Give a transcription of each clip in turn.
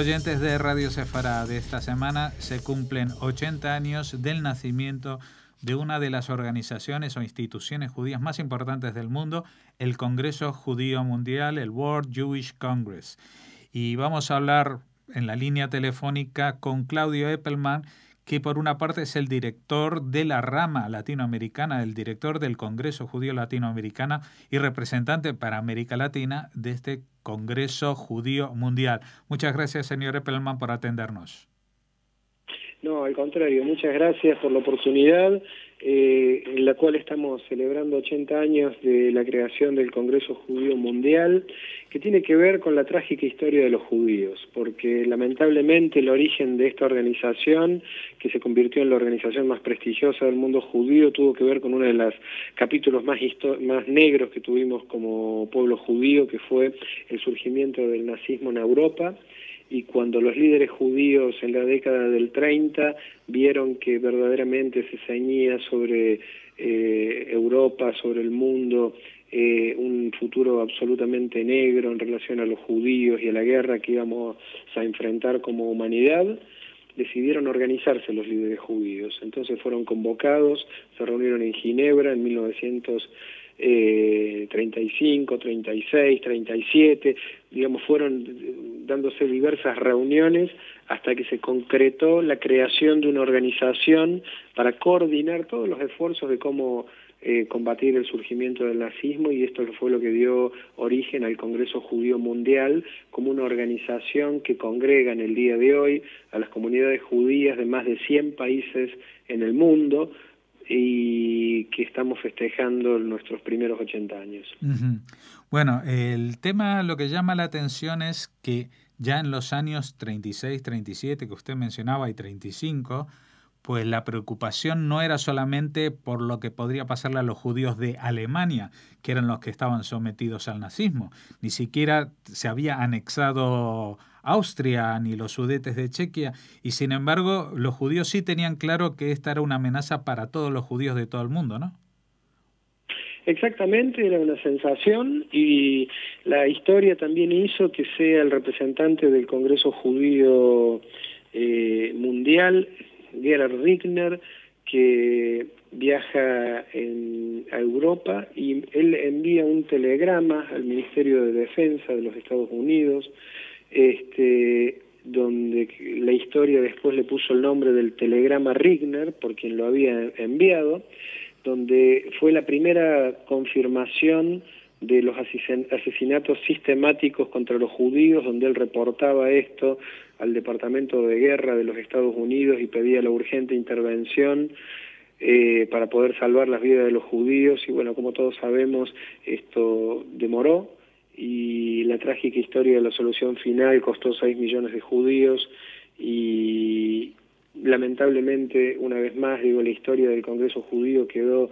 oyentes de Radio Sefará, de esta semana se cumplen 80 años del nacimiento de una de las organizaciones o instituciones judías más importantes del mundo, el Congreso Judío Mundial, el World Jewish Congress. Y vamos a hablar en la línea telefónica con Claudio Eppelman, que por una parte es el director de la rama latinoamericana, el director del Congreso Judío Latinoamericana y representante para América Latina de este Congreso Judío Mundial. Muchas gracias, señor Eppelman, por atendernos. No, al contrario, muchas gracias por la oportunidad en la cual estamos celebrando 80 años de la creación del Congreso Judío Mundial, que tiene que ver con la trágica historia de los judíos, porque lamentablemente el origen de esta organización, que se convirtió en la organización más prestigiosa del mundo judío, tuvo que ver con uno de los capítulos más negros que tuvimos como pueblo judío, que fue el surgimiento del nazismo en Europa. Y cuando los líderes judíos en la década del 30 vieron que verdaderamente se ceñía sobre Europa, sobre el mundo, un futuro absolutamente negro en relación a los judíos y a la guerra que íbamos a enfrentar como humanidad, decidieron organizarse los líderes judíos. Entonces fueron convocados, se reunieron en Ginebra en 1935, 36, 37, digamos, fueron dándose diversas reuniones hasta que se concretó la creación de una organización para coordinar todos los esfuerzos de cómo combatir el surgimiento del nazismo, y esto fue lo que dio origen al Congreso Judío Mundial como una organización que congrega en el día de hoy a las comunidades judías de más de 100 países en el mundo, y que estamos festejando nuestros primeros 80 años. Uh-huh. Bueno, el tema, lo que llama la atención es que ya en los años 36, 37 que usted mencionaba y 35, pues la preocupación no era solamente por lo que podría pasarle a los judíos de Alemania, que eran los que estaban sometidos al nazismo. Ni siquiera se había anexado Austria ni los Sudetes de Chequia, y sin embargo los judíos sí tenían claro que esta era una amenaza para todos los judíos de todo el mundo, ¿no? Exactamente, era una sensación, y la historia también hizo que sea el representante del Congreso Judío Mundial, Gerhard Rickner, que viaja a Europa, y él envía un telegrama al Ministerio de Defensa de los Estados Unidos, donde la historia después le puso el nombre del telegrama Rickner, por quien lo había enviado, donde fue la primera confirmación de los asesinatos sistemáticos contra los judíos, donde él reportaba esto al Departamento de Guerra de los Estados Unidos y pedía la urgente intervención para poder salvar las vidas de los judíos. Y bueno, como todos sabemos, esto demoró, y la trágica historia de la solución final costó 6 millones de judíos, y lamentablemente, una vez más, digo, la historia del Congreso Judío quedó,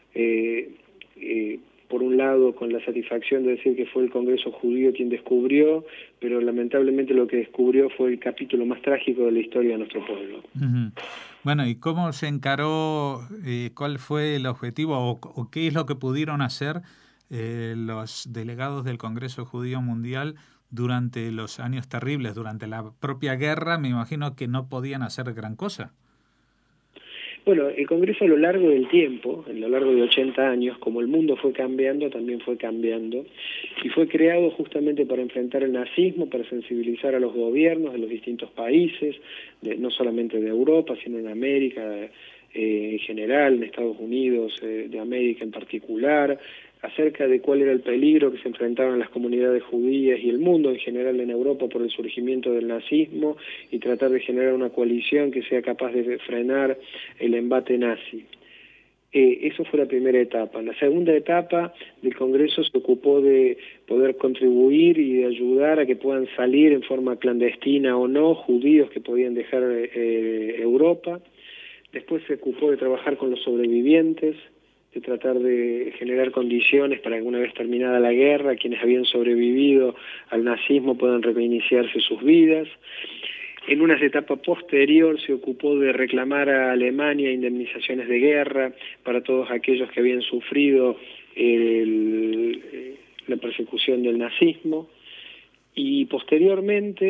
por un lado, con la satisfacción de decir que fue el Congreso Judío quien descubrió, pero lamentablemente lo que descubrió fue el capítulo más trágico de la historia de nuestro pueblo. Uh-huh. Bueno, ¿y cómo se encaró, cuál fue el objetivo o qué es lo que pudieron hacer los delegados del Congreso Judío Mundial durante los años terribles, durante la propia guerra? Me imagino que no podían hacer gran cosa. Bueno, el Congreso a lo largo del tiempo, a lo largo de 80 años, como el mundo fue cambiando, también fue cambiando, y fue creado justamente para enfrentar el nazismo, para sensibilizar a los gobiernos de los distintos países, no solamente de Europa, sino en América en general, en Estados Unidos de América en particular, acerca de cuál era el peligro que se enfrentaban las comunidades judías y el mundo en general en Europa por el surgimiento del nazismo, y tratar de generar una coalición que sea capaz de frenar el embate nazi. Eso fue la primera etapa. La segunda etapa del Congreso se ocupó de poder contribuir y de ayudar a que puedan salir en forma clandestina o no judíos que podían dejar Europa. Después se ocupó de trabajar con los sobrevivientes, de tratar de generar condiciones para que una vez terminada la guerra, quienes habían sobrevivido al nazismo puedan reiniciarse sus vidas. En una etapa posterior se ocupó de reclamar a Alemania indemnizaciones de guerra para todos aquellos que habían sufrido la persecución del nazismo, y posteriormente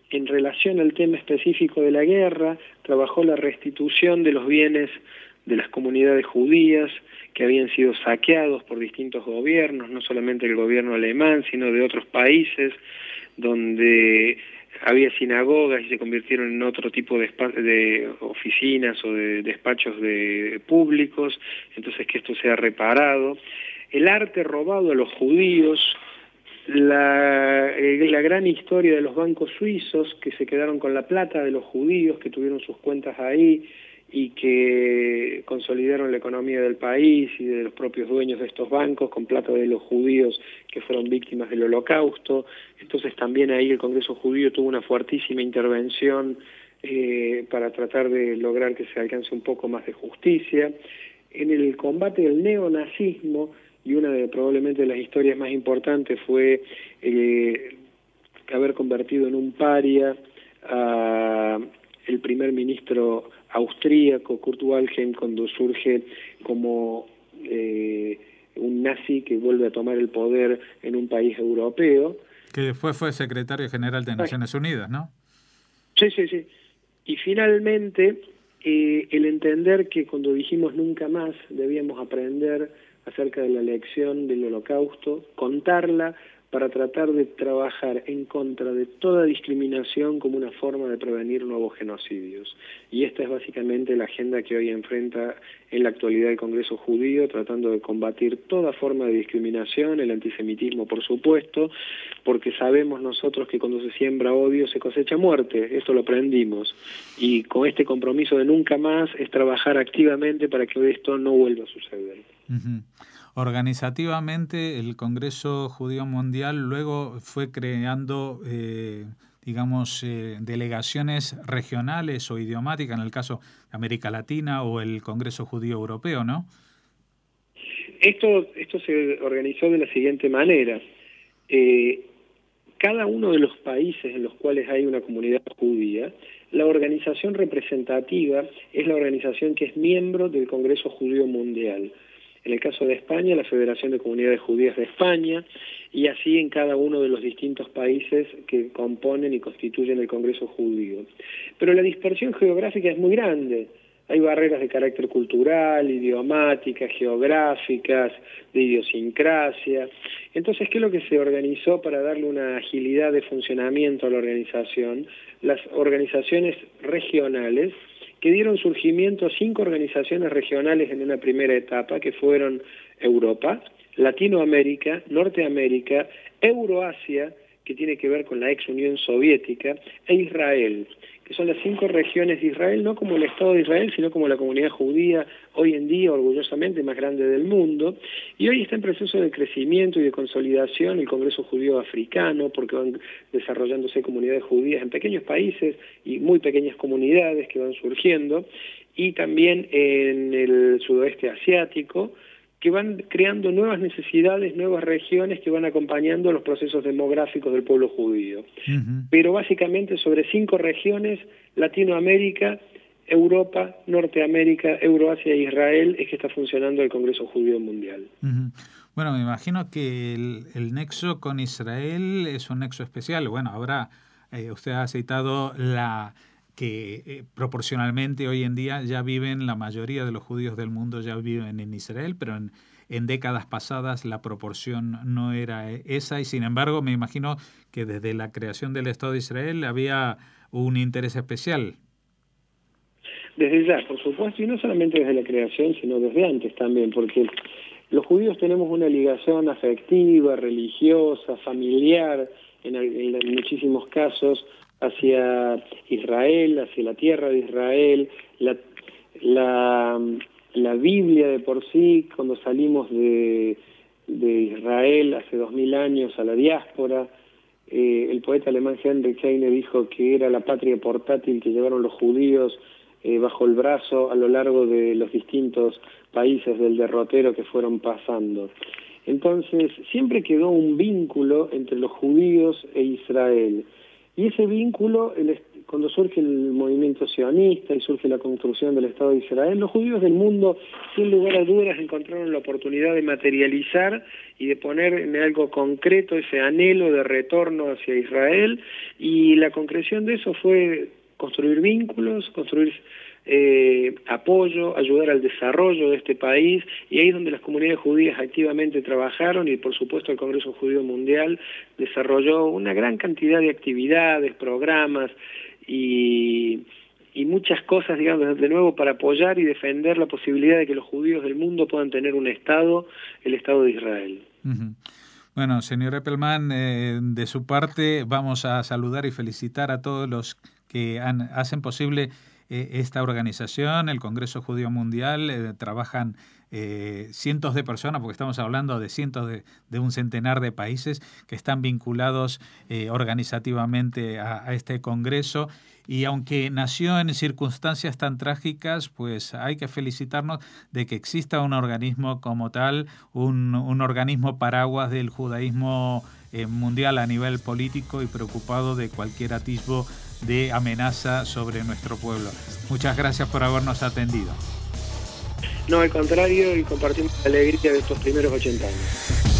en relación al tema específico de la guerra, trabajó la restitución de los bienes de las comunidades judías que habían sido saqueados por distintos gobiernos, no solamente el gobierno alemán, sino de otros países, donde había sinagogas y se convirtieron en otro tipo de oficinas o de despachos públicos, entonces que esto sea reparado. El arte robado a los judíos, la gran historia de los bancos suizos que se quedaron con la plata de los judíos, que tuvieron sus cuentas ahí y que consolidaron la economía del país y de los propios dueños de estos bancos con plata de los judíos que fueron víctimas del Holocausto. Entonces también ahí el Congreso Judío tuvo una fuertísima intervención para tratar de lograr que se alcance un poco más de justicia. En el combate del neonazismo, y una de probablemente las historias más importantes fue haber convertido en un paria a el primer ministro austríaco Kurt Waldheim cuando surge como un nazi que vuelve a tomar el poder en un país europeo. Que después fue secretario general de Naciones Unidas, ¿no? Sí, sí, sí. Y finalmente, el entender que cuando dijimos nunca más debíamos aprender acerca de la lección del Holocausto, contarla para tratar de trabajar en contra de toda discriminación como una forma de prevenir nuevos genocidios. Y esta es básicamente la agenda que hoy enfrenta en la actualidad el Congreso Judío, tratando de combatir toda forma de discriminación, el antisemitismo por supuesto, porque sabemos nosotros que cuando se siembra odio se cosecha muerte, esto lo aprendimos. Y con este compromiso de nunca más es trabajar activamente para que esto no vuelva a suceder. Uh-huh. Organizativamente, el Congreso Judío Mundial luego fue creando, delegaciones regionales o idiomáticas, en el caso de América Latina o el Congreso Judío Europeo, ¿no? Esto se organizó de la siguiente manera. Cada uno de los países en los cuales hay una comunidad judía, la organización representativa es la organización que es miembro del Congreso Judío Mundial. En el caso de España, la Federación de Comunidades Judías de España, y así en cada uno de los distintos países que componen y constituyen el Congreso Judío. Pero la dispersión geográfica es muy grande. Hay barreras de carácter cultural, idiomáticas, geográficas, de idiosincrasia. Entonces, ¿qué es lo que se organizó para darle una agilidad de funcionamiento a la organización? Las organizaciones regionales, que dieron surgimiento a 5 organizaciones regionales en una primera etapa, que fueron Europa, Latinoamérica, Norteamérica, Euroasia, que tiene que ver con la ex Unión Soviética, e Israel, que son las 5 regiones de Israel, no como el Estado de Israel, sino como la comunidad judía hoy en día, orgullosamente más grande del mundo, y hoy está en proceso de crecimiento y de consolidación el Congreso Judío Africano, porque van desarrollándose comunidades judías en pequeños países y muy pequeñas comunidades que van surgiendo, y también en el sudoeste asiático, que van creando nuevas necesidades, nuevas regiones que van acompañando los procesos demográficos del pueblo judío. Uh-huh. Pero básicamente sobre 5 regiones, Latinoamérica, Europa, Norteamérica, Euroasia e Israel, es que está funcionando el Congreso Judío Mundial. Uh-huh. Bueno, me imagino que el nexo con Israel es un nexo especial. Bueno, ahora usted ha citado que proporcionalmente hoy en día ya viven, la mayoría de los judíos del mundo ya viven en Israel, pero en décadas pasadas la proporción no era esa, y sin embargo me imagino que desde la creación del Estado de Israel había un interés especial. Desde ya, por supuesto, y no solamente desde la creación, sino desde antes también, porque los judíos tenemos una ligación afectiva, religiosa, familiar, en muchísimos casos, hacia Israel, hacia la tierra de Israel. La Biblia de por sí, cuando salimos de Israel hace 2000 años a la diáspora, el poeta alemán Heinrich Heine dijo que era la patria portátil que llevaron los judíos bajo el brazo a lo largo de los distintos países del derrotero que fueron pasando. Entonces, siempre quedó un vínculo entre los judíos e Israel. Y ese vínculo cuando surge el movimiento sionista y surge la construcción del Estado de Israel, los judíos del mundo, sin lugar a dudas, encontraron la oportunidad de materializar y de poner en algo concreto ese anhelo de retorno hacia Israel, y la concreción de eso fue construir vínculos, construir apoyo, ayudar al desarrollo de este país, y ahí es donde las comunidades judías activamente trabajaron, y por supuesto el Congreso Judío Mundial desarrolló una gran cantidad de actividades, programas y muchas cosas, digamos, de nuevo para apoyar y defender la posibilidad de que los judíos del mundo puedan tener un Estado, el Estado de Israel. Uh-huh. Bueno, señor Eppelman, de su parte vamos a saludar y felicitar a todos los que hacen posible esta organización, el Congreso Judío Mundial. Trabajan cientos de personas, porque estamos hablando de cientos de un centenar de países que están vinculados organizativamente a este Congreso. Y aunque nació en circunstancias tan trágicas, pues hay que felicitarnos de que exista un organismo como tal, un organismo paraguas del judaísmo mundial a nivel político y preocupado de cualquier atisbo de amenaza sobre nuestro pueblo. Muchas gracias por habernos atendido. No, al contrario, y compartimos la alegría de estos primeros 80 años.